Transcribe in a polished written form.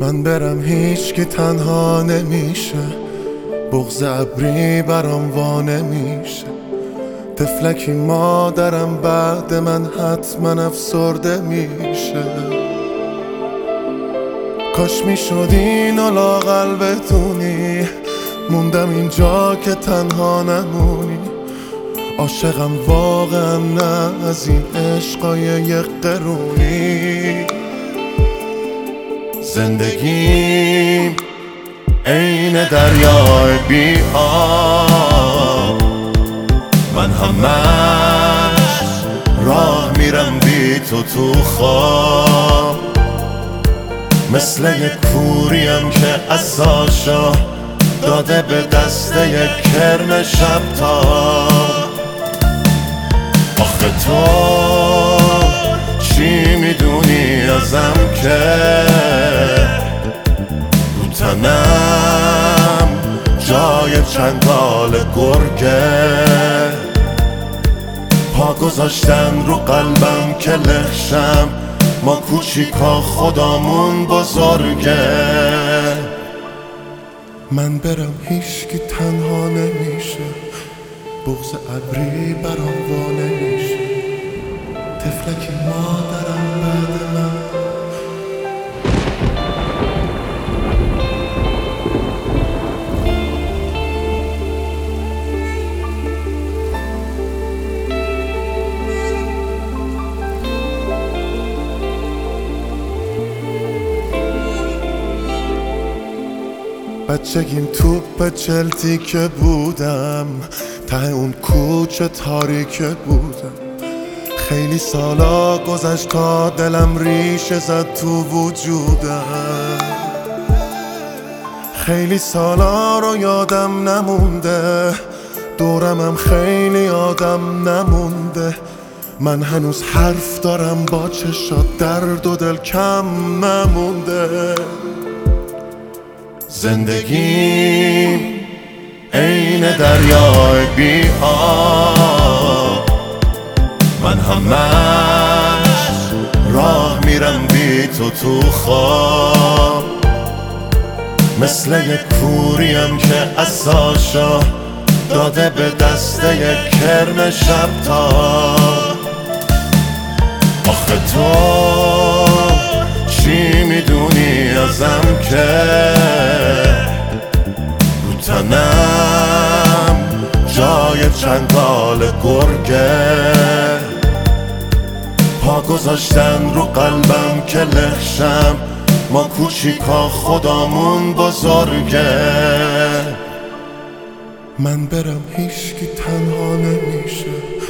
من برم هیچ که تنها نمیشه، بغض ابری برام وا نمیشه. طفلکی مادرم بعد من حتما افسرده میشه. کاش میشد اینو لااقل بدونی، موندم اینجا که تنها نمونی. عاشقم واقعا نه از این عشقای یک قرونی. زندگیم عین دریای بی آب، من همش راه میرم بی تو خواب. مثل یک کوریم که عصاشو داده به دست یک کرم شبتاب. آخه تو چی میدونی ازم که رو تنم جای چنگال گرگه؟ پا گذاشتن رو قلبم که لخشم، ما کوچیکا خدامون بزرگه. من برم هیچکی تنها نمیشه، بغض ابری برام وا نمیشه. طفلکی مادرم بعد من. بچگیم توپ چلتی که بودم، ته اون کوچه تاریکه بودم. خیلی سالا گذشت تا دلم ریشه زد تو وجودم. خیلی سالا رو یادم نمونده، دورمم خیلی آدم نمونده. من هنوز حرف دارم با چشات، درد و دل کم نمونده. زندگیم عین دریای بی آب، من همش راه میرم بی تو خواب. مثل یک کوریم که عصاشو داده به دست یک کرم شبتاب. آخه تو چی میدونی ازم که رو تنم جای چنگال گرگه؟ پا گذاشتن رو قلبم که لخشم، ما کوچیکا خدامون بزرگه. من برم هیچکی تنها نمیشه،